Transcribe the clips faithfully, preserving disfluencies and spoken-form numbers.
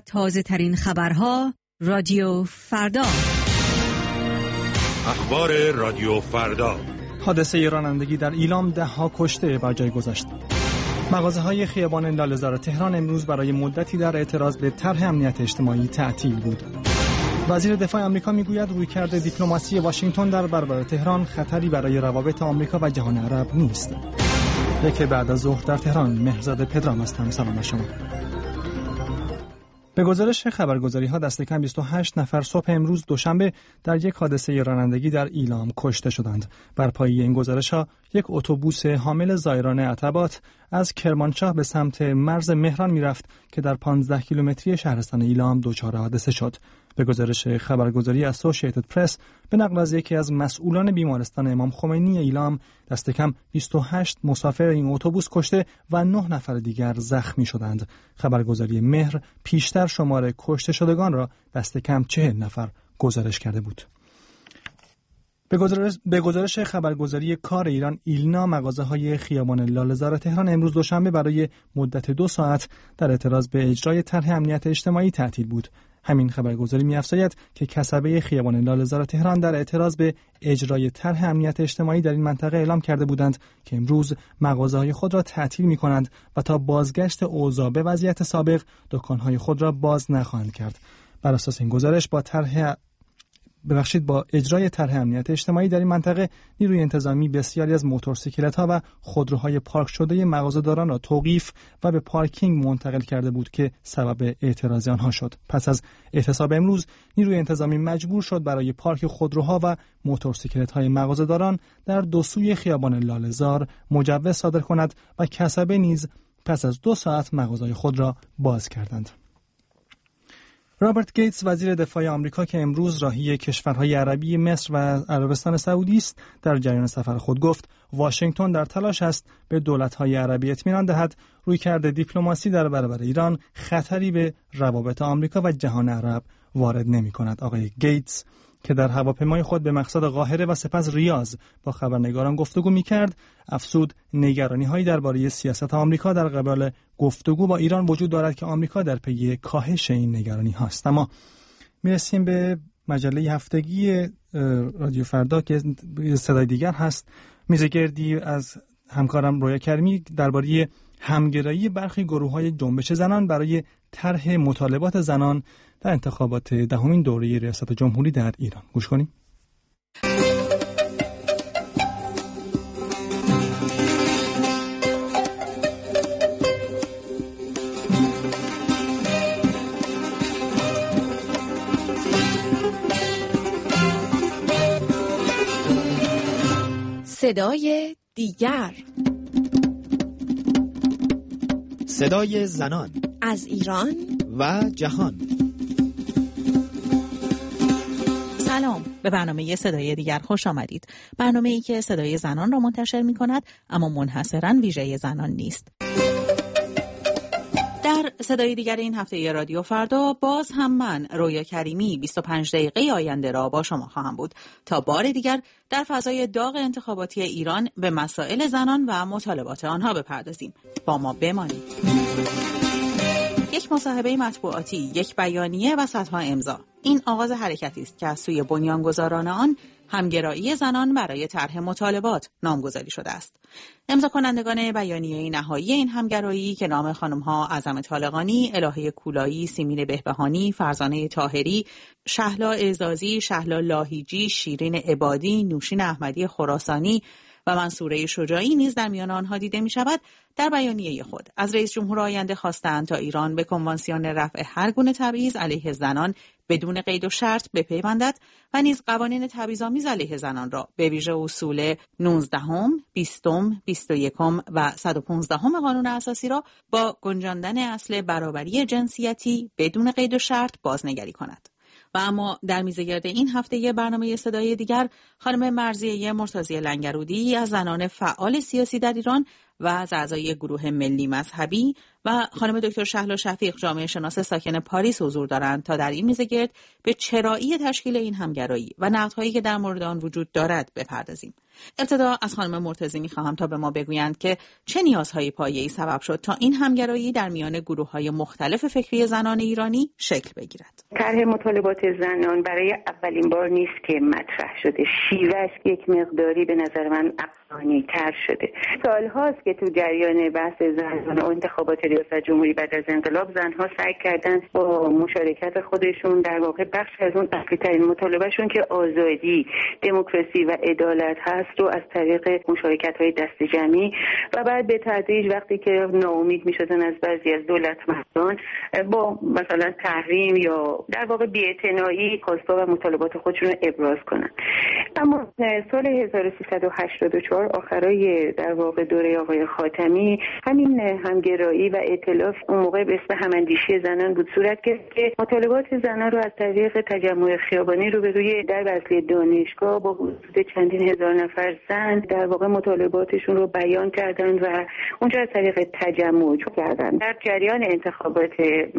تازه ترین خبرها رادیو فردا. اخبار رادیو فردا. حادثه رانندگی در ایلام ده ها کشته بر جای گذاشت. مغازه‌های خیابان لاله‌زار تهران امروز برای مدتی در اعتراض به طرح امنیت اجتماعی تعطیل بود. وزیر دفاع آمریکا میگوید رویکرد دیپلماسی واشنگتن در برابر تهران خطری برای روابط آمریکا و جهان عرب نیست. یک بعد از ظهر در تهران، مهرزاد پدرام هستم. سلام شما. به گزارش خبرگزاری‌ها دست کم بیست و هشت نفر صبح امروز دوشنبه در یک حادثه رانندگی در ایلام کشته شدند. بر پایه این گزارش‌ها یک اتوبوس حامل زائران عتبات از کرمانشاه به سمت مرز مهران می‌رفت که در پانزده کیلومتری شهرستان ایلام دچار حادثه شد. به گزارش خبرگزاری اسوسییتد پرس به نقل از یکی از مسئولان بیمارستان امام خمینی ایلام، دست کم بیست و هشت مسافر این اتوبوس کشته و نه نفر دیگر زخمی شدند. خبرگزاری مهر پیشتر شمار کشته شدگان را دست کم چهل نفر گزارش کرده بود. به گزارش, به گزارش خبرگزاری کار ایران ایلنا، مغازه‌های خیابان لاله‌زار تهران امروز دوشنبه برای مدت دو ساعت در اعتراض به اجرای طرح امنیت اجتماعی تعطیل بود. همین خبرگزاری می‌افزاید که کسبه خیابان لاله‌زار تهران در اعتراض به اجرای طرح امنیت اجتماعی در این منطقه اعلام کرده بودند که امروز مغازه‌های خود را تعطیل می‌کنند و تا بازگشت اوضاع به وضعیت سابق دکان‌های خود را باز نخواهند کرد. بر اساس این گزارش با طرح ببخشید با اجرای طرح امنیت اجتماعی در این منطقه، نیروی انتظامی بسیاری از موتورسیکلت‌ها و خودروهای پارک شده مغازه‌داران را توقیف و به پارکینگ منتقل کرده بود که سبب اعتراض آنها شد. پس از اعتصاب امروز، نیروی انتظامی مجبور شد برای پارک خودروها و موتورسیکلت‌های مغازه‌داران در دو سوی خیابان لاله‌زار مجوز صادر کند و کسبه نیز پس از دو ساعت مغازه‌های خود را باز کردند. رابرت گیتس، وزیر دفاع آمریکا که امروز راهی کشورهای عربی مصر و عربستان سعودی است، در جریان سفر خود گفت واشنگتن در تلاش است به دولت‌های عربی اطمینان دهد رویکرد دیپلماسی در برابر ایران خطری به روابط آمریکا و جهان عرب وارد نمی‌کند. آقای گیتس که در هواپیمای خود به مقصد قاهره و سپس ریاض با خبرنگاران گفتگو می‌کرد، افزود نگرانی‌هایی درباره سیاست آمریکا در قبال گفتگو با ایران وجود دارد که آمریکا در پی کاهش این نگرانی‌هاست. اما می‌رسیم به مجله هفتگی رادیو فردا که صدای دیگر هست. میزگردی از همکارم رویا کریمی درباره همگرایی برخی گروه‌های جنبش زنان برای طرح مطالبات زنان در انتخابات دهمین دوره ریاست جمهوری در ایران. گوش کنیم. صدای دیگر، صدای زنان از ایران و جهان. سلام، به برنامه صدای دیگر خوش آمدید. برنامه‌ای که صدای زنان را منتشر می‌کند اما منحصراً ویژه زنان نیست. در صدای دیگر این هفته رادیو فردا باز هم من رویا کریمی بیست و پنج دقیقه آینده را با شما خواهم بود تا بار دیگر در فضای داغ انتخاباتی ایران به مسائل زنان و مطالبات آنها بپردازیم. با ما بمانید. یک مصاحبه مطبوعاتی، یک بیانیه و صدها امضا. این آغاز حرکتی است که از سوی بنیانگذاران آن همگرایی زنان برای طرح مطالبات نامگذاری شده است. امضا کنندگان بیانیه نهایی این همگرایی که نام خانم‌ها اعظم طالقانی، الهه کولایی، سیمین بهبهانی، فرزانه طاهری، شهلا اعزازی، شهلا لاهیجی، شیرین عبادی، نوشین احمدی خراسانی و منصوره شجاعی نیز در میان آنها دیده می شود، در بیانیه خود از رئیس جمهور آینده خواستند تا ایران به کنوانسیون رفع هر گونه تبعیض علیه زنان بدون قید و شرط بپیوندد و نیز قوانین تبعیض‌آمیز علیه زنان را به ویژه اصول نوزدهم، بیستم، بیست و یکم و صد و پانزدهم قانون اساسی را با گنجاندن اصل برابری جنسیتی بدون قید و شرط بازنگری کند. و اما در میزگرد این هفته برنامه صدای دیگر، خانم مرضیه مرتضی لنگرودی از زنان فعال سیاسی در ایران و از اعضای گروه ملی مذهبی و خانم دکتر شهلا شفیق جامعه شناس ساکن پاریس حضور دارند تا در این میزگرد به چرایی تشکیل این همگرایی و نقدهایی که در مورد آن وجود دارد بپردازیم. ابتدا از خانم مرتضی می‌خواهم تا به ما بگویند که چه نیازهای پایه‌ای سبب شد تا این همگرایی در میان گروه‌های مختلف فکری زنان ایرانی شکل بگیرد. طرح مطالبات زنان برای اولین بار نیست که مطرح شده. شیوهش یک مقداری به نظر من عقلانی‌تر شده. سال‌هاست که تو جریان بحث زنان و انتخابات ریاست جمهوری بعد از انقلاب زن‌ها سعی کردن با مشارکت خودشون در واقع بخش از اون اصلی‌ترین مطالبهشون که آزادی، دموکراسی و عدالت هست رو از طریق مشارکت‌های دست جمعی و بعد به تدریج وقتی که ناامید می‌شدن از بعضی از دولتمردان با مثلا تحریم یا در واقع بی‌اعتنایی خواست‌ها و مطالبات خودشون رو ابراز کنن. اما سال هزار و سیصد و هشتاد و چهار آخرای در واقع دوره آقای خاتمی همین همگرایی و ائتلاف اون موقع به اسم هماندیشی زنان بود صورت گرفت که مطالبات زنان رو از طریق تجمع خیابانی رو به روی در اصلی دانشگاه با حدود چندین هزار نفر زن در واقع مطالباتشون رو بیان کردن و اونجا از طریق تجمع کردن. در جریان انتخابات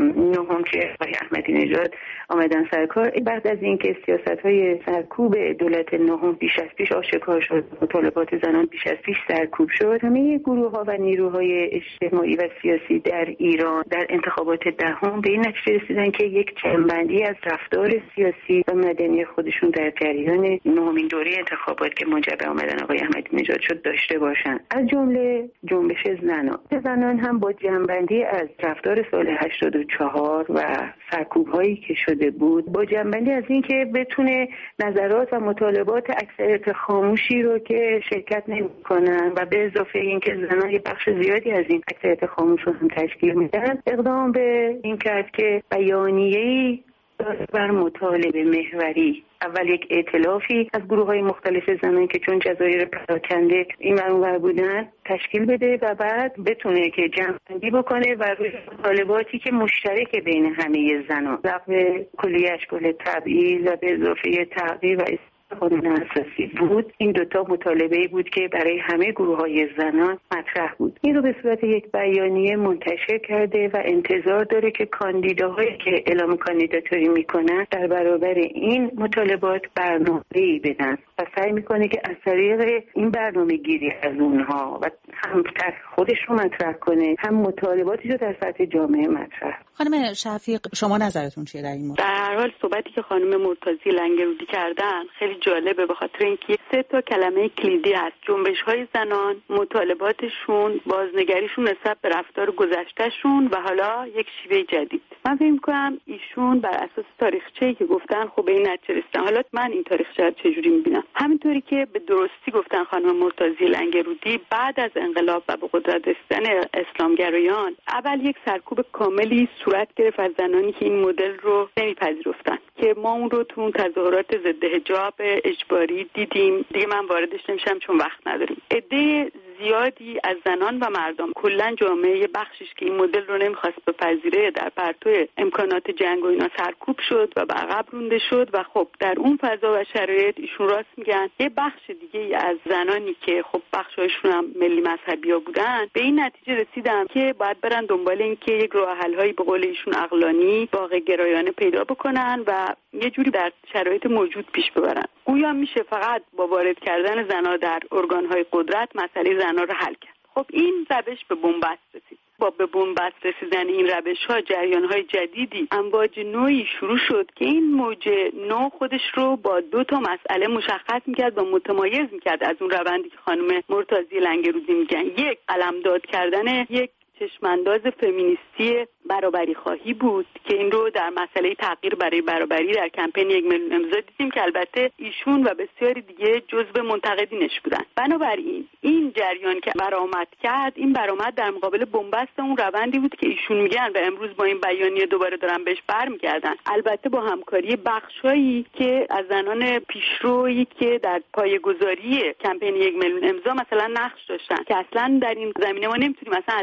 نهم که آقای احمدی نژاد آمدن سرکار، بعد از اینکه سیاست‌های سرکوب دولت نهم بیش از پیش آشکار شد، مطالبات زنان بیش از پیش سرکوب شد، همه گروه‌ها و نیروهای اجتماعی و سیاسی در ایران در انتخابات دهم به این نتیجه رسیدن که یک جنبندی از رفتار سیاسی و مدنی خودشون در جریان نهمین دوره انتخابات که منجر به آمدن آقای احمدی نژاد شد داشته باشند. از جمله جنبش زنان. زنان هم با جنبندی از رفتار سال هشتاد و چهار و سرکوب‌هایی که شده بود، با جنبندی از این که بتونه نظرات و مطالبات اکثریت خاموشی رو که شرکت نمی‌کنن و به اضافه اینکه زنان یه بخش زیادی از این اکثریت خاموش رو هم تشکیل میدن، اقدام به این کرد که بیانیه‌ای بر مطالبه محوری، اول یک ائتلافی از گروه‌های مختلف زنان که چون جزایر پراکنده این ور بودن تشکیل بده و بعد بتونه که جمع‌بندی بکنه و روی مطالباتی که مشترک بین همه زنان، لغو کلیه اشکال تبعیض و به اضافه تغییر و قانون اساسی بود، این دوتا مطالبه بود که برای همه گروه‌های زنان مطرح بود. این رو به صورت یک بیانیه منتشر کرده و انتظار داره که کاندیداهایی که اعلام کاندیداتوری میکنن در برابر این مطالبات برنامه‌ای بدن و سعی میکنه که از طریق این برنامه‌گیری از اونها و هم خودش رو مطرح کنه، هم مطالباتی رو در سطح جامعه مطرح. خانم شفیق، شما نظرتون چیه در این مورد؟ در هر حال صحبتی که خانم مرتضی لنگرودی کردن خیلی جالبه، به خاطر اینکه سه تا کلمه کلیدی هست: جنبش‌های زنان، مطالباتشون، بازنگریشون نسبت به رفتار گذشتهشون و حالا یک شیوه جدید. من فکر می‌کنم ایشون بر اساس تاریخچه‌ای که گفتن خب به این نتیجه رسیدن. حالا من این تاریخچه رو چجوری می‌بینم؟ همینطوری که به درستی گفتن خانم مرتضی لنگرودی، بعد از انقلاب و به قدرت رسیدن اسلامگرایان اول یک سرکوب کاملی صورت گرفت از زنانی که این مدل رو نمی‌پذیرفتن که ما اون رو تو تظاهرات ضد حجاب اجباری دیدیم. دیگه من واردش نمیشم چون وقت نداریم. عده زیادی از زنان و مردم، کلا جامعه بخشش که این مدل رو نمیخواست بپذیره، در پرتو امکانات جنگ و اینا سرکوب شد و به عقب رونده شد و خب در اون فضا و شرایط ایشون راست میگن یه بخش دیگه از زنانی که خب بخشایشون هم ملی مذهبی‌ها بودن به این نتیجه رسیدن که باید برن دنبال این که یک راه حل‌هایی به قول ایشون عقلانی، واقع گرایانه پیدا بکنن و یه جوری در شرایط موجود پیش ببرن. گویا میشه فقط با وارد کردن زن‌ها در ارگان‌های قدرت مسئله زن‌ها رو حل کرد. خب این روش به بنبست رسید. با به بنبست رسیدن این روش‌ها جریان‌های جدیدی، امواج نوعی شروع شد که این موج نو خودش رو با دو تا مسئله مشخص می‌کرد و متمایز می‌کرد از اون روندی که خانم مرتضی لنگرودی میگن. یک، قلمداد کردن یک چشمانداز فمینیستی برابری خواهی بود که این رو در مسئله تغییر برای برابری در کمپین یک میلیون امضا دیدیم که البته ایشون و بسیاری دیگه جزو منتقدینش بودن. بنابراین این جریان که برآمد کرد، این برآمد در مقابل بنبست اون روندی بود که ایشون میگن و امروز با این بیانیه دوباره دارن بهش برمیگردن، البته با همکاری بخشایی که از زنان پیشرویی که در پایه‌گذاری کمپین یک میلیون امضا مثلا نقش داشتن که اصلا در این زمینه ما نمیتونیم مثلا از هم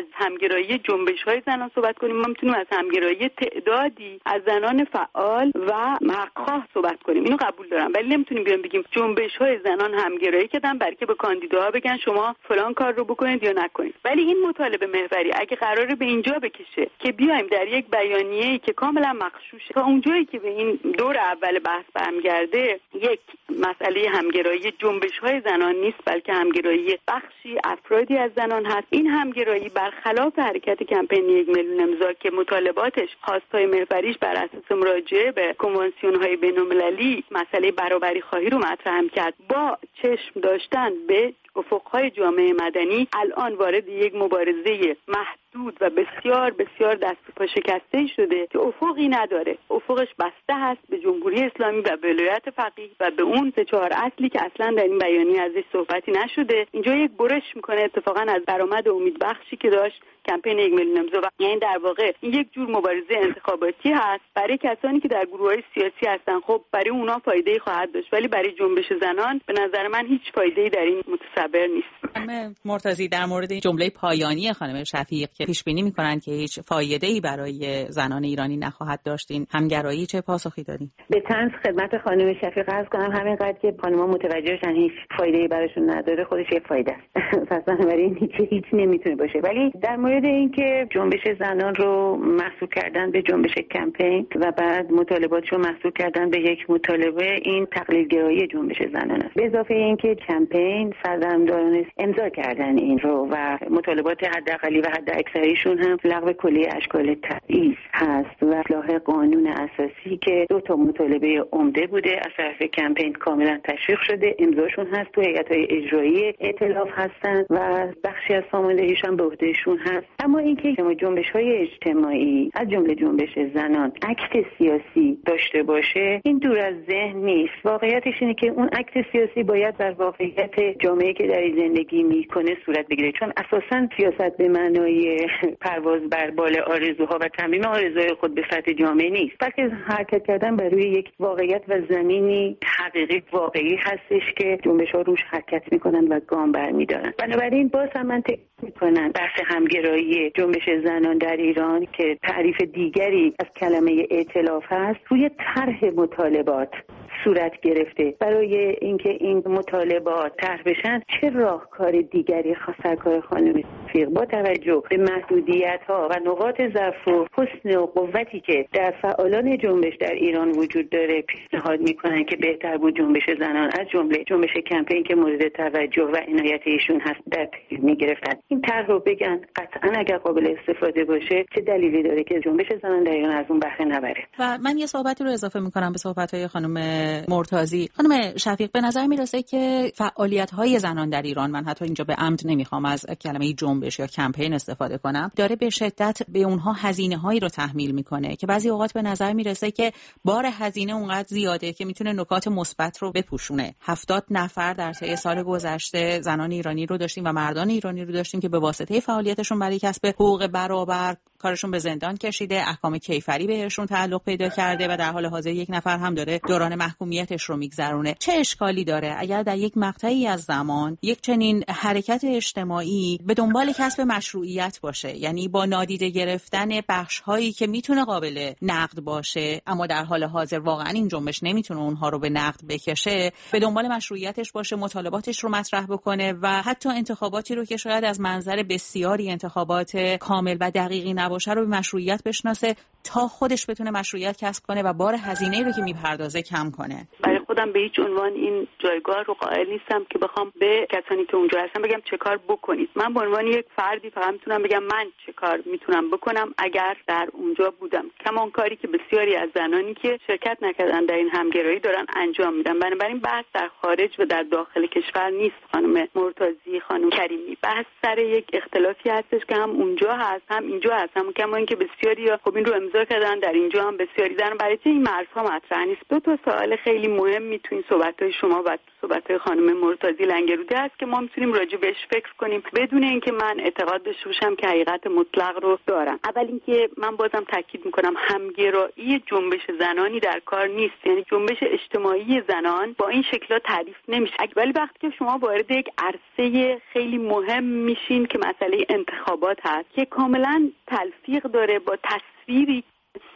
همگرایی جنبش‌های زنان صحبت کنیم، ما میتونیم از همگرایی تعدادی از زنان فعال و حق‌خواه صحبت کنیم. اینو قبول دارم، ولی نمیتونیم بیان بگیم جنبش‌های زنان همگرایی کردن برای که به کاندیداها بگن شما فلان کار رو بکنید یا نکنید. ولی این مطالبه محوری اگه قراره به اینجا بکشه که بیایم در یک بیانیه‌ای که کاملا مغشوشه تا اونجایی که به این دور اول بحث برمیگرده یک مسئله همگرایی جنبش‌های زنان نیست، بلکه همگرایی بخشی افرادی از زنان هست. این همگرایی برخلاف حرکت کمپین یک میلیون امضا که مطالباتش خواست‌های محوریش بر اساس مراجعه به کنوانسیون‌های بین‌المللی مسئله برابری خواهی رو مطرح کرد، با چشم داشتن به افق‌های جامعه مدنی الان وارد یک مبارزه محدود و بسیار بسیار دست و پا شکسته شده که افقی نداره. افقش بسته هست به جمهوری اسلامی و به ولایت فقیه و به اون سه چهار اصلی که اصلا در این بیانیه ازش صحبتی نشده. اینجا یک برش میکنه اتفاقا از درآمد امیدبخشی که داشت کمپین یک میلیون امضا، یعنی در واقع این یک جور مبارزه انتخاباتی هست برای کسانی که در گروه‌های سیاسی هستن. خب برای اونا فایده‌ای خواهد داشت، ولی برای جنبش زنان به نظر من هیچ فایده‌ای در این متصور نیست. خانم مرتضی در مورد این جمله پایانی خانم شفیق که پیش بینی می‌کنند که هیچ فایده‌ای برای زنان ایرانی نخواهد داشت، این همگرایی چه پاسخی دارین؟ به طنز خدمت خانم شفیق عرض کنم همینقدر که خانم‌ها متوجه شدن هیچ فایده‌ای براشون نداره، خودش یه فایده است. پس بنابراین هیچ هیچ نمیتونه باشه. ولی در مورد اینکه جنبش زنان رو محصور کردن به جنبش کمپین و بعد مطالباتش رو محصور کردن به یک مطالبه، این تقلیدگرایی جنبش زنان است. به اضافه اینکه کمپین سردمداران امضا کردن این رو و مطالبات حداقلی و حداکثریشون هم لغو کلیه اشکال تبعیض هست و اصلاح قانون اساسی که دو تا مطالبه عمده بوده از طرف کمپین کاملا تشویق شده، امضاشون هست، تو هیئت‌های اجرایی ائتلاف هستن و بخشی از ساماندهیشون به عهدهشون هست. اما اینکه شما جنبش‌های اجتماعی از جمله جنبش زنان اکت سیاسی داشته باشه، این دور از ذهن نیست. واقعیتش اینه که اون اکت سیاسی باید در واقعیت جامعه‌ای که در زندگی میکنه صورت بگیره، چون اساساً سیاست به معنای پرواز بر بال آرزوها و تمرین آرزوهای خود به سطح جامعه نیست، بلکه حرکت کردن بر روی یک واقعیت و زمینی حقیقی واقعی هستش که جنبش‌ها روش حرکت میکنن و گام برمیدارن. بنابراین باز هم من تکرار میکنم بحث همگرایی جنبش زنان در ایران که تعریف دیگری از کلمه ائتلاف هست روی طرح مطالبات صورت گرفته. برای اینکه این مطالبات طرح بشن چه راهکار دیگری سرکار خانم شفیق با توجه به محدودیت‌ها و نقاط ضعف و حسن و قوتی که در فعالان جنبش در ایران وجود داره پیشنهاد میکنن که بهتر بود جنبش زنان از جمله جنبش کمپین که مورد توجه و عنایت ایشون هست در پیش میگرفتن این طرح رو بگن قطعا اگر قابل استفاده باشه چه دلیلی داره که جنبش زنان در ایران از اون بهره نبره. و من یه صحبتی رو اضافه میکنم به صحبت‌های خانم مرتضی. خانم شفیق به نظر میرسه که فعالیت‌های زنان در ایران، من حتی اینجا به عمد نمیخوام از کلمه جنبش یا کمپین استفاده کنم، داره به شدت به اونها هزینه‌هایی رو تحمیل میکنه که بعضی اوقات به نظر میرسه که بار هزینه اونقدر زیاده که میتونه نکات مثبت رو بپوشونه. هفتاد نفر در طی سال گذشته زنان ایرانی رو داشتیم و مردان ایرانی رو داشتیم که به واسطه فعالیتشون برای کسب حقوق برابر کارشون به زندان کشیده، احکام کیفری بهشون تعلق پیدا کرده و در حال حاضر یک نفر هم داره دوران محکومیتش رو میگذرونه. چه اشکالی داره اگر در یک مقطعی از زمان یک چنین حرکت اجتماعی به دنبال کسب مشروعیت باشه، یعنی با نادیده گرفتن بخش‌هایی که میتونه قابل نقد باشه اما در حال حاضر واقعا این جنبش نمیتونه اونها رو به نقد بکشه، به دنبال مشروعیتش باشه، مطالباتش رو مطرح بکنه و حتی انتخاباتی رو که شاید از منظر بسیاری انتخابات کامل و دقیقی نباشه رو به مشروعیت بشناسه تا خودش بتونه مشروعیت کسب کنه و بار هزینه‌ای رو که میپردازه کم کنه. برای خودم به هیچ عنوان این جایگاه رو قائل نیستم که بخوام به کسانی که اونجا هستن بگم چه کار بکنید. من به عنوان یک فردی فقط میتونم بگم من چه کار میتونم بکنم اگر در اونجا بودم. کمان کاری که بسیاری از زنانی که شرکت نکردن در این همگرایی دارن انجام میدن. بنابراین بحث در خارج و در داخل کشور نیست. خانم مرتضی، خانم کریمی، بحث سر یک اختلافی هستش که هم اونجا هست هم اینجا هست. هم کما اینکه بسیاری خب این رو امضا کردن، در اینجا هم بسیاری دارن. برای چه این مرزها مطرح نیست؟ دو تا سوال خیلی مهم مهمی تو این صحبت‌های شما و صحبت‌های خانم مرتضی لنگرودی هست که ما میتونیم راجع بهش فکر کنیم بدون اینکه من اعتقاد داشته باشم که حقیقت مطلق رو دارم. اول اینکه من بازم تاکید میکنم همگرایی جنبش زنانی در کار نیست، یعنی جنبش اجتماعی زنان با این شکل‌ها تعریف نمیشه. ولی وقتی که شما وارد یک عرصه خیلی مهم میشین که مسئله انتخابات هست که کاملا تلفیق داره با تصویری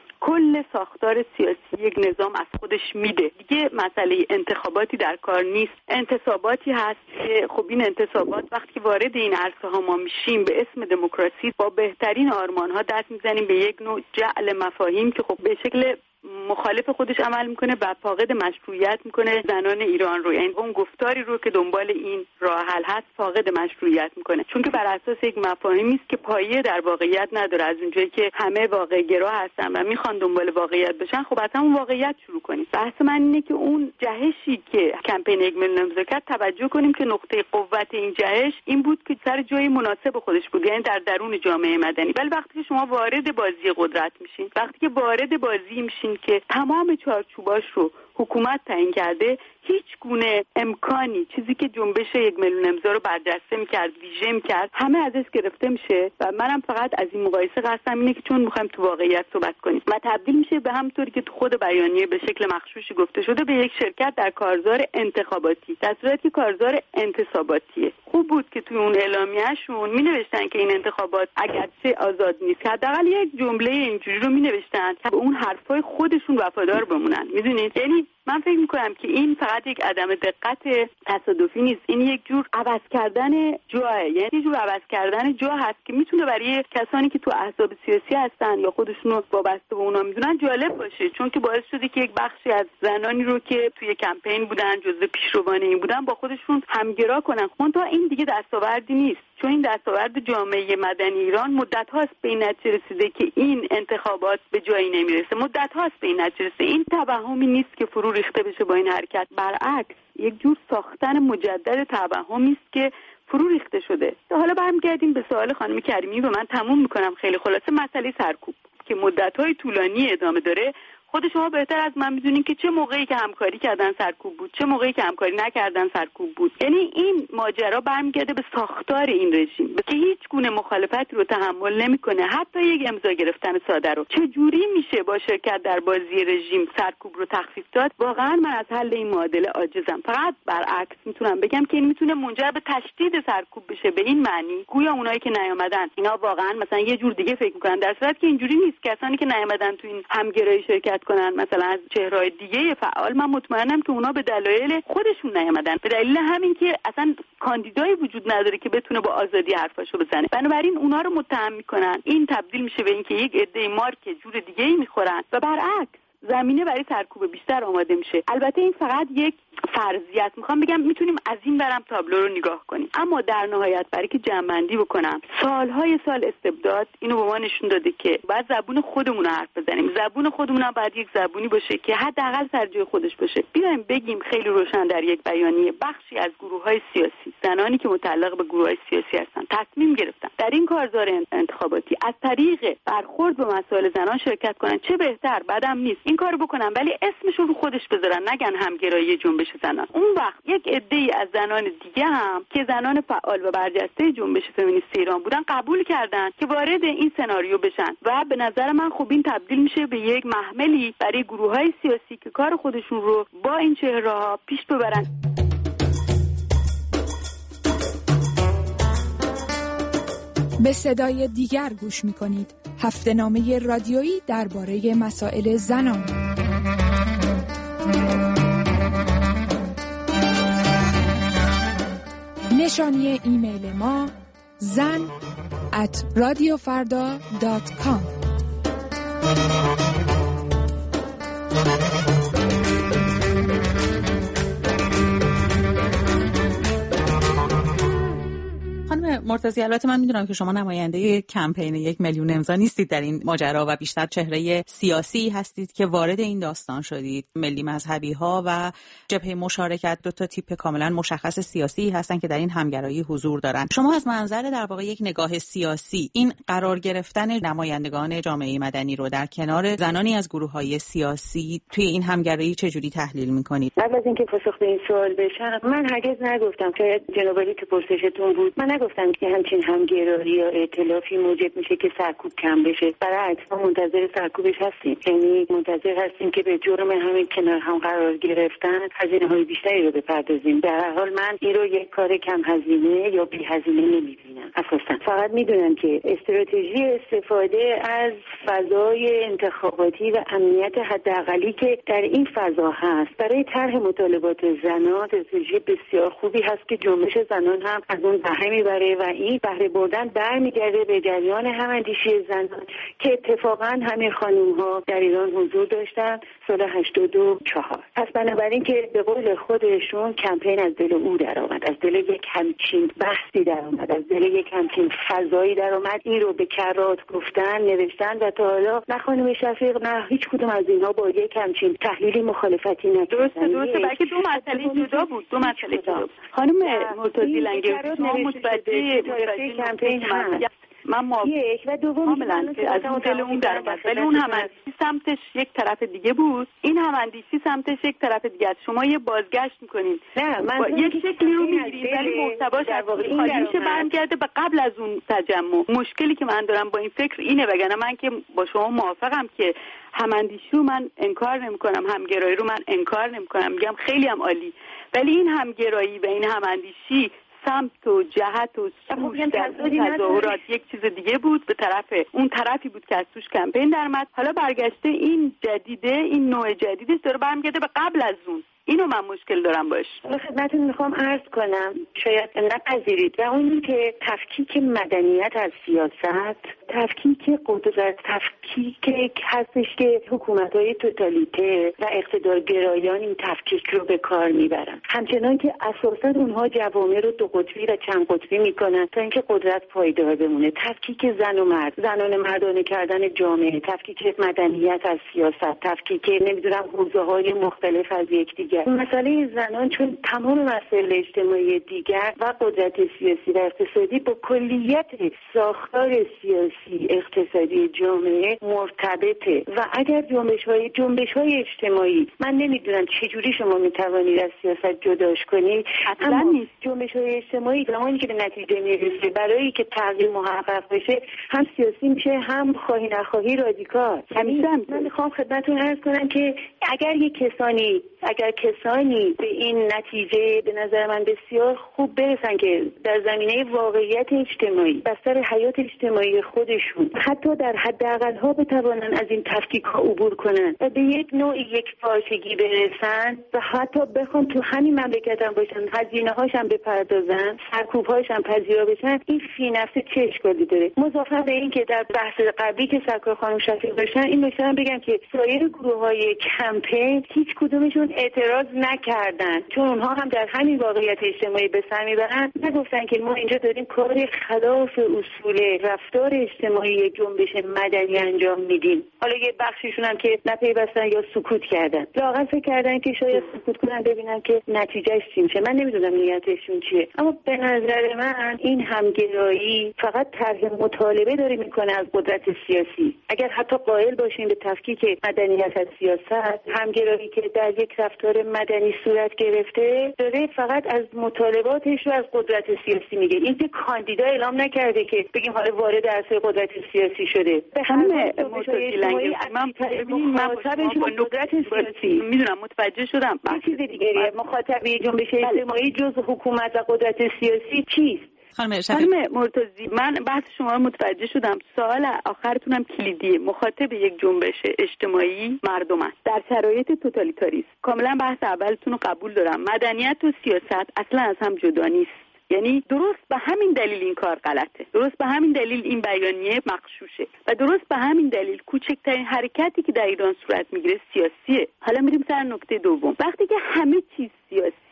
کل ساختار سیاسی یک نظام از خودش میده، دیگه مسئله انتخاباتی در کار نیست. انتصاباتی هست که خب این انتصابات وقتی وارد این عرصه ها ما میشیم به اسم دموکراسی با بهترین آرمان ها دست میزنیم به یک نوع جعل مفاهیم که خب به شکل مخالف خودش عمل میکنه و فاقد مشروعیت میکنه زنان ایران رو، یعنی اون گفتاری رو که دنبال این راه حل هست فاقد مشروعیت میکنه، چون که بر اساس یک مفاهیمی است که پایه در واقعیت نداره. از اونجایی که همه واقع گرا هستن و میخوان دنبال واقعیت بشن، خب از همون واقعیت شروع کنیم. بحث من اینه که اون جهشی که کمپین یک میلیون امضا کرد توجه کنیم که نقطه قوت این جهش این بود که سر جای مناسب خودش بود، یعنی در درون جامعه مدنی. ولی وقتی که شما وارد بازی قدرت میشین، وقتی که وارد بازی میشین که تمام چارچوباش رو حکومت تعیین کرده، هیچ گونه امکانی چیزی که جنبش یک میلیون امضا رو برجسته میکرد، ویژه میکرد، همه ازش گرفته میشه و منم فقط از این مقایسه قصدم اینه که چون میخوایم تو واقعیت صحبت کنیم و تبدیل میشه به همونطوری که تو خود بیانیه به شکل مخشوشی گفته شده به یک شرکت در کارزار انتخاباتی، در صورتی که کارزار انتصاباتیه. خوب بود که توی اون اعلامیه‌شون مینوشتن که این انتخابات اگرچه آزاد نیست، حداقل یک جمله اینجوری رو مینوشتن که به اون حرفای خودشون وفادار بمونن. میدونید، یعنی من فکر میکنم که این فقط یک عدم دقت تصادفی نیست، این یک جور عوض کردن جاه، یعنی یک جور عوض کردن جاه هست که میتونه برای کسانی که تو احزاب سیاسی هستن یا خودشون رو وابسته به اونا میدونن جالب باشه، چون که باعث شده که یک بخشی از زنانی رو که توی کمپین بودن، جزو پیشروان این بودن، با خودشون همگرا کنن. منتها این دیگه دستاوردی نیست، چون این دستاورد جامعه مدنی ایران مدت هاست به این نتیجه رسیده که این انتخابات به جایی نمیرسه، مدت هاست به این نتیجه رسیده. این توهمی نیست که فرو ریخته بشه با این حرکت، برعکس یک جور ساختن مجدد توهمی است که فرو ریخته شده. حالا برمیگردیم به سوال خانم کریمی و من تموم میکنم. خیلی خلاصه مسئله سرکوب که مدت‌های طولانی ادامه داره. خود شما بهتر از من میدونین که چه موقعی که همکاری کردن سرکوب بود، چه موقعی که همکاری نکردن سرکوب بود. یعنی این ماجرا برمیگرده به ساختار این رژیم که هیچ گونه مخالفتی رو تحمل نمیکنه، حتی یک امضا گرفتن ساده رو. چه جوری میشه با شرکت در بازی رژیم سرکوب رو تخفیف داد؟ واقعا من از حل این معادله عاجزم. فقط برعکس میتونم بگم که این میتونه منجر به تشدید سرکوب بشه، به این معنی گویا اونایی که نیامدن اینا واقعا مثلا یه جور دیگه فکر میکنن، در صورتی که اینجوری نیست. کسانی که نیامدن تو این همگرایی شرکت کنن مثلا از چهره‌های دیگه فعال، من مطمئنم که اونا به دلایل خودشون نیامدن، به دلیل همین که اصلا کاندیدایی وجود نداره که بتونه با آزادی حرفاشو بزنه. بنابراین اونا رو متهم میکنن، این تبدیل میشه به اینکه یک عده مارک جور دیگه‌ای میخورن و برعکس زمینه برای سرکوب بیشتر آماده میشه. البته این فقط یک فرضیت، میخوام بگم میتونیم از این برم تابلو رو نگاه کنیم، اما در نهایت برای که جمع‌بندی بکنم، سالهای سال استبداد اینو به ما نشون داده که باید زبون خودمون رو حرف بزنیم. زبون خودمون هم باید یک زبونی باشه که حداقل سر جای خودش باشه. بیایم بگیم خیلی روشن در یک بیانیه بخشی از گروه‌های سیاسی، زنانی که متعلق به گروه‌های سیاسی هستن، تصمیم گرفتن در این کارزار انتخاباتی از طریق برخورد با مسائل زنان شرکت کنن. چه بهتر، بعدم نیست این کارو بکنن، ولی اسمشو رو خودش بذارن، نگن همگرایی جنبش زنان. اون وقت یک عده‌ای از زنان دیگه هم که زنان فعال و برجسته جنبش فمینیست ایران بودن قبول کردن که وارد این سناریو بشن و به نظر من خب این تبدیل میشه به یک محملی برای گروه‌های سیاسی که کار خودشون رو با این چهره‌ها پیش ببرن. به صدای دیگر گوش می‌کنید. هفته‌نامه رادیویی درباره مسائل زنان. نشانی ایمیل ما زن ات رادیو فردا دات کام. خانم مرتضی، البته من میدونم که شما نماینده کمپین یک میلیون امضا نیستید در این ماجرا و بیشتر چهره سیاسی هستید که وارد این داستان شدید. ملی مذهبی ها و جبهه مشارکت دو تا تیپ کاملا مشخص سیاسی هستن که در این همگرایی حضور دارن. شما از منظر در واقع یک نگاه سیاسی این قرار گرفتن نمایندگان جامعه مدنی رو در کنار زنانی از گروه‌های سیاسی توی این همگرایی چجوری تحلیل می‌کنید؟ قبل از اینکه پاسخ به این سوال بشم، من هرگز نگفتم که جناب عالی تو پرسشتون بود، من نگفتم که همچین همگرایی یا ائتلافی موجب میشه که سرکوب کم بشه. برعکس ما منتظر سرکوبش هستیم. یعنی منتظر هستیم که به جرم همین کنار هم قرار گرفتن هزینه‌های بیشتری رو بپردازیم. در هر حال من این رو یک کار کم هزینه یا بی هزینه نمی‌بینم. اساساً فقط میدونم که استراتژی استفاده از فضای انتخاباتی و امنیت حداقلی که در این فضا هست برای طرح مطالبات زنان استراتژی بسیار خوبی هست که جنبش زنان هم از اون بهره میبره و این بهره بردن برمیگرده به جریان هماندیشی زنان که اتفاقا همین خانم‌ها در ایران حضور داشتن سال هشتاد و چهار. پس بنابراین که به قول خودشون کمپین از دل او در آمد، از دل یک همچین بحثی در آمد، از دل یک همچین فضایی در آمد. این رو به کرات گفتن، نوشتن و تا حالا نه خانم شفیق نه هیچ کدوم از اینها با یک همچین تحلیلی مخالفتی نکردن. درسته درسته بلکه دو مسئله جدا بود دو مسئله جدا بود. خانم مرتضی لنگرودی شما متوجه کمپین هست. من ما یک و دوم کاملا که از اون دل اون در اومد، ولی اون هماندیشی سمتش یک طرف دیگه بود، این هماندیشی سمتش یک طرف دیگه است. شما یه بازگشت میکنین، نه من یک شکلی رو میگیرید ولی محتواش از خالی میشه برمیگرده به قبل از اون تجمع. مشکلی که من دارم با این فکر اینه، وگرنه من که با شما موافقم که هماندیشی رو من انکار نمیکنم، همگرایی رو من انکار نمیکنم، میگم خیلی هم عالی، ولی این همگرایی و این هماندیشی سمت و جهت و سوش در تظاهرات یک چیز دیگه بود، به طرف اون طرفی بود که از توش کمپین درآمد. حالا برگشته این جدیده، این نوع جدیدش داره برمیگرده به قبل از اون. اینو من مشکل دارم باش. خدمتتون میخوام عرض کنم، شاید نپذیرید، و اون که تفکیک مدنیت از سیاست، تفکیک قدرت، تفکیک هستش که حکومت‌های توتالیته و اقتدارگرایان این تفکیک رو به کار میبرن، همچنان که اساساً اونها جوامع رو دو قطبی و چند قطبی میکنن تا اینکه قدرت پایدار بمونه. تفکیک زن و مرد، زنان مردانه کردن جامعه، تفکیک مدنیت از سیاست، تفکیک نمیدونم حوزه‌های مختلف از یکدیگر. مسئله زنان چون تمام مسائل اجتماعی دیگر و قدرت سیاسی و اقتصادی با کلیت ساختار سیاسی اقتصادی جامعه مرتبطه و اگر جنبش‌های جنبش‌های اجتماعی، من نمیدونم چجوری شما میتوانید از سیاست جداش کنید، اصلا نیست. جنبش‌های اجتماعی زمانی که به نتیجه میرسه برای که تغییر محقق بشه هم سیاسی میشه هم خواهی نخواهی رادیکال. من میخوام خدمتتون عرض کنم که اگر یک کسانی اگر کسانی به این نتیجه به نظر من بسیار خوب برسن که در زمینه واقعیت اجتماعی بستر حیات اجتماعی خودشون حتی در حداقل ها بتوانن از این تفکیک ها عبور کنن و به یک نوع یک پارچگی برسن و حتی بخوام تو همین مملکت هم باشن، هزینه هاشم بپردازن، سرکوب هاشم پذیرا بشن، این فی نفسه چه اشکالی داره؟ مضافاً به این که در بحث قبلی که سرکار خانم شفیق داشتن این نکته بگم که سایر گروه های کمپین هیچ کدومشون اعتراض نکردن، چون اونها هم در همین واقعیت اجتماعی به سر میبرن، نگفتن که ما اینجا داریم کار خلاف اصول رفتار اجتماعی جنبش مدنی انجام میدیم. حالا یه بخششون هم که نپیوستن یا سکوت کردن، لااقل فکر کردن که شاید سکوت کنن ببینن که نتیجهش چی میشه. من نمیدونم نیتشون چیه، اما به نظر من این همگرایی فقط طرح مطالبه داره میکنه از قدرت سیاسی. اگر حتی قائل باشیم به تفکیک مدنیت از سیاست، همگرایی که در یک رفتار مدنی صورت گرفته داره فقط از مطالباتش رو از قدرت سیاسی میگه. این که کاندیدا اعلام نکرده که بگیم حالا وارد عرصه قدرت سیاسی شده. به همه مرتضی لنگرودی من مخاطبش قدرت سیاسی میدونم، متوجه شدم. یه چیز دیگه مخاطبی جنبش اجتماعی جز حکومت و قدرت سیاسی چیست؟ خانم مرتضی من بحث شما رو متوجه شدم. سوال آخرتونم کلیدیه. مخاطب یک جنبش اجتماعی مردم است در شرایط توتالیتاریسم. کاملا بحث اولتون رو قبول دارم. مدنیت و سیاست اصلا از هم جدا نیست. یعنی درست به همین دلیل این کار غلطه، درست به همین دلیل این بیانیه مغشوشه و درست به همین دلیل کوچکترین حرکتی که در ایران صورت میگیره سیاسیه. حالا میریم سر نکته دوم. وقتی که همه چیز سیاسیه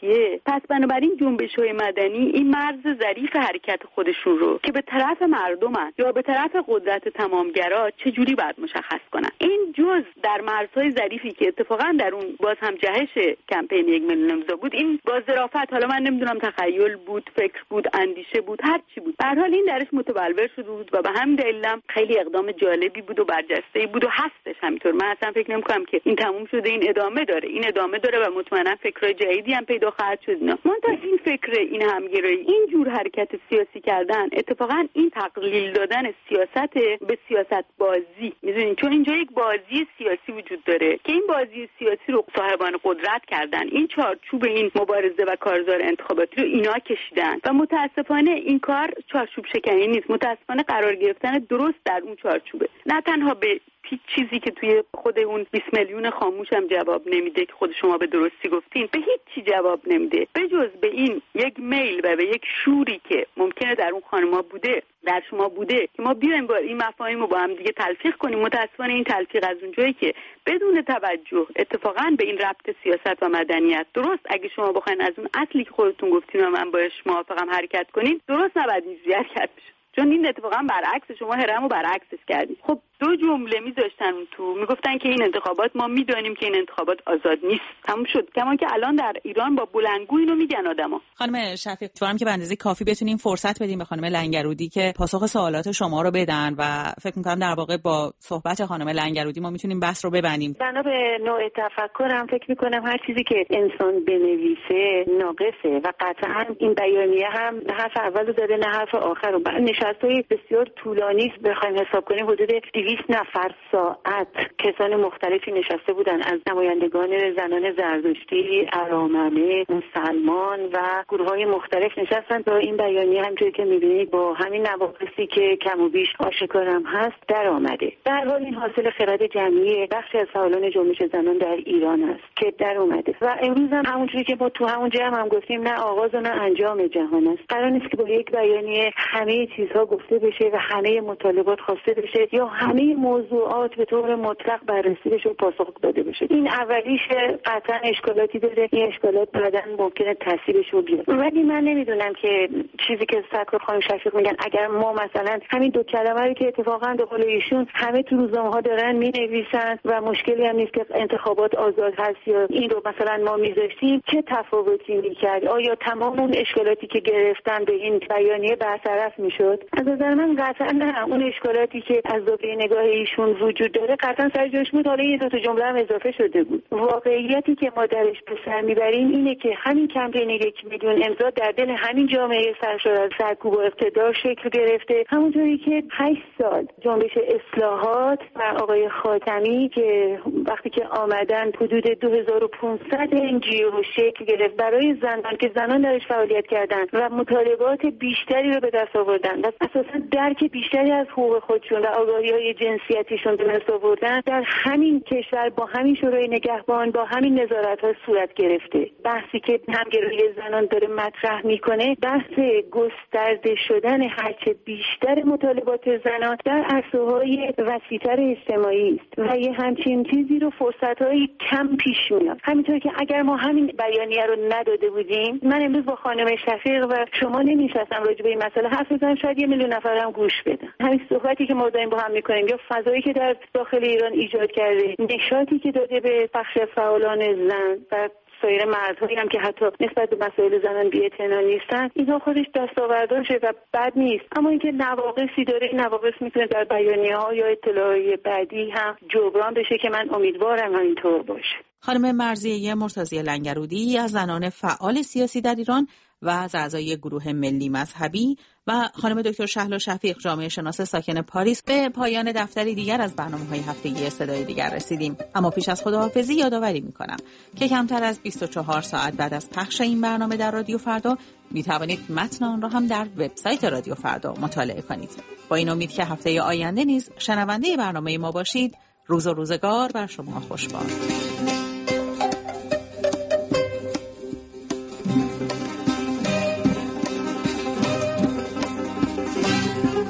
سیاسیه، پس بنابراین جنبش‌های مدنی این مرز ظریف حرکت خودشون رو که به طرف مردمن یا به طرف قدرت تمامگرا چه جوری باید مشخص کنن. این جز در مرزهای ظریفی که اتفاقا در اون باز هم جهش کمپین یک میلیون امضا بود، این با ظرافت، حالا من نمیدونم تخیل بود، فکر بود، اندیشه بود، هر چی بود، به هر حال این درش متبلور شده بود و به همین دلیلم خیلی اقدام جالبی بود و برجسته‌ای بود و هستش. همینطور من اصلا فکر نمی‌کنم که این تموم شده، این ادامه داره، این ادامه داره و مطمئنا فکرهای جدیدی هم پیدا خواهد شد. اینا منتها این فکر، این همگرایی، این جور حرکت سیاسی کردن، اتفاقا این تقلیل دادن سیاست به سیاست بازی، میدونین، چون اینجا یک بازی سیاسی وجود داره که این بازی سیاسی رو صاحبان قدرت کردن، این چارچوب این مبارزه و کارزار انتخاباتی رو اینا کشیدن و متاسفانه این کار چارچوب شکنی نیست، متاسفانه قرار گرفتن درست در اون چارچوبه، نه تنها به هیچ چیزی که توی خود اون بیست میلیون خاموش هم جواب نمیده که خود شما به درستی گفتین، به هیچ چی جواب نمیده به جز به این یک میل و به یک شوری که ممکنه در اون خانم‌ها بوده، در شما بوده، که ما بیایم با این مفاهیم رو با هم دیگه تلفیق کنیم. متأسفانه این تلفیق از اونجایی که بدون توجه اتفاقا به این ربط سیاست و مدنیت، درست اگه شما بخواید از اون اصلی که خودتون گفتین و من باش موافقم حرکت کنین، درست نباید اینجوری حرکت بشه، چون این اتفاقا برعکس، شما هرم رو برعکسش کردید. خب دو جمله میذاشتن اون تو، میگفتن که این انتخابات، ما میدانیم که این انتخابات آزاد نیست، تموم شد. کما که الان در ایران با بلندگو اینو میگن آدما. خانم شفیق، امیدوارم که به اندازه کافی بتونیم فرصت بدیم به خانم لنگرودی که پاسخ سوالات شما رو بدن و فکر می‌کنم در واقع با صحبت خانم لنگرودی ما میتونیم بحث رو ببندیم. بنا به نوع تفکرم فکر می‌کنم هر چیزی که انسان بنویسه ناقصه و قطعاً این بیانیه هم نه حرف اولو داره نه حرف آخرو. نشست‌های بسیار طولانی بخوایم حساب کنیم، حدود دویست نفر ساعت کسان مختلفی نشسته بودن، از نمایندگان زنان زرتشتی، ارامنه، مسلمان و گروه‌های مختلف نشستن تا این بیانیه همونجوری که می‌بینید با همین نواقصی که کم و بیش آشکارم هست در آمده. در حال این حاصل خرد جمعی بخشی از فعالان جنبش زنان در ایران است که در اومده و امروز هم همونجوری که ما تو همون جمع هم گفتیم، نه آغاز و نه انجام جهان است. قرار نیست که با یک بیانیه همه چیزها گفته بشه و همه مطالبات خواسته بشه یا همه موضوعات به طور مطلق بررسی بشه و پاسخ داده بشه. این اولیش قطعا اشکالاتی داره، این اشکالات بعداً ممکنه تاثیرش رو بیاره. ولی من نمیدونم که چیزی که سرکار خانم شفیق میگن، اگر ما مثلا همین دو کلمه رو که اتفاقا به قول ایشون همه تو روزنامه‌ها دارن مینویسن و مشکلی هم نیست که انتخابات آزاد هست یا این رو مثلا ما میذاشتیم، چه تفاوتی میکرد؟ آیا تمام اون اشکالاتی که گرفتن به این بیانیه برطرف میشد؟ از نظر من قطعا نه. اون اشکالاتی که از زاویه نگاه ایشون وجود داره قطعا سر جاش بود، حالا یه دو تا جمله هم اضافه شده بود. واقعیتی که ما درش به سر میبریم اینه که همین کمپین یک میلیون امضا در دل همین جامعه سرشار از سرکوب و اقتدار شکل گرفته، همونطوری که هشت سال جنبش اصلاحات و آقای خاتمی که وقتی که آمدن حدود دو هزار و پانصد انجیو شکل گرفت برای زنان که زنان درش فعالیت کردن و مطالبات بیشتری رو به دست آوردن و اساسا درک بیشتری از حقوق خودشون و آگاهی‌های جنسیتیشون به دست آوردن، در همین کشور با همین شورای نگهبان با همین نظارت‌ها صورت گرفته. بحثی که همگرایی زنان داره مطرح میکنه بحث گسترده شدن هرچه بیشتر مطالبات زنان در عرصه‌های وسیع‌تر اجتماعی است و یه همچین چیزی رو فرصت‌های کم پیش میاد. همینطور که اگر ما همین بیانیه رو نداده بودیم، من امروز با خانم شفیق و شما نمی‌نشستم راجع به این مسئله حرف بزنم، شاید یه میلیون نفر هم گوش بدن. همین صحبتی که ما داریم با هم می‌کنیم یا فضایی که در داخل ایران ایجاد کرده، نشاطی که داده به بخش فعالان زن و سایر مردهایی هم که حتی نسبت به مسائل زنان بی‌اعتنا نیستن، اینا خودش دستاورداشه و بد نیست. اما اینکه نواقصی داره، این نواقص میتونه در بیانیه‌ها یا اطلاعیه بعدی هم جبران بشه که من امیدوارم همینطور باشه. خانم مرضیه مرتضی لنگرودی از زنان فعال سیاسی در ایران و از اعضای گروه ملی مذهبی و خانم دکتر شهلا شفیق جامعه شناس ساکن پاریس، به پایان دفتری دیگر از برنامه‌های هفتگی صدای دیگر رسیدیم. اما پیش از خداحافظی یادآوری می‌کنم که کمتر از بیست و چهار ساعت بعد از پخش این برنامه در رادیو فردا می توانید متن آن را هم در وبسایت رادیو فردا مطالعه کنید. با این امید که هفته آینده نیز شنونده برنامه ما باشید. روز و روزگار بر شما خوش باد.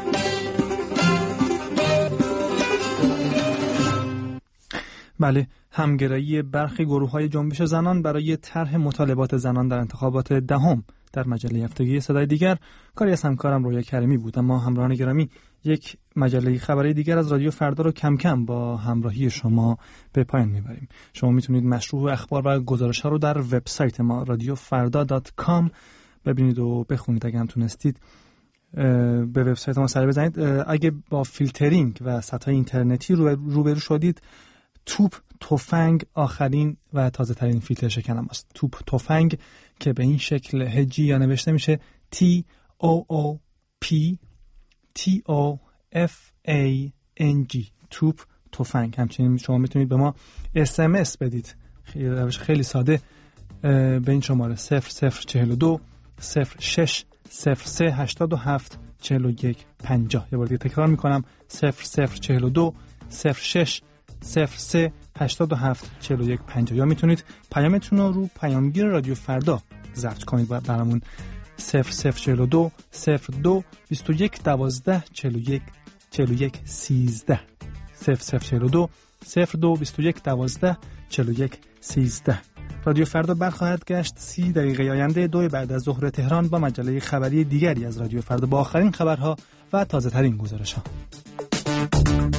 بله، همگرایی برخی گروه‌های جنبش زنان برای طرح مطالبات زنان در انتخابات دهم در مجله هفتگی صدای دیگر کاری از همکارم رویا کریمی بود. اما همراهان گرامی، یک مجله خبری دیگر از رادیو فردا رو کم کم با همراهی شما به پایان میبریم. شما میتونید مشروع اخبار و گزارش‌ها رو در وبسایت ما رادیو فردا دات کام ببینید و بخونید. اگه هم تونستید به وبسایت ما سر بزنید. اگه با فیلترینگ و سطح اینترنتی روبرو شدید، توپ تفنگ آخرین و تازه ترین فیلتر شکنم است. توپ تفنگ که به این شکل هجی یا نوشته میشه T O O P T O F A N G توپ تفنگ. همچنین شما میتونید به ما اس ام اس بدید، خیلی روش خیلی ساده، به این شماره صفر صفر چهل و دو صفر شش صفر سه هشتاد و هفت چهل و یک پنجاه. یه بار دیگه تکرار میکنم، صفر صفر چهل و دو صفر شش صفر سه هشتاد و هفت چهل و یک پنجاه. یا میتونید پیامتون رو رو پیامگیر رادیو فردا ضبط کنید و برامون صفر صفر چهل و دو صفر دو بیست و یک دوازده چهل و یک چهل و یک سیزده صفر صفر چهل و دو صفر دو بیست و یک دوازده چهل و یک سیزده. رادیو فردا برخواهد گشت سی دقیقه آینده دو بعد از ظهر تهران با مجله خبری دیگری از رادیو فردا با آخرین خبرها و تازه ترین گزارش‌ها.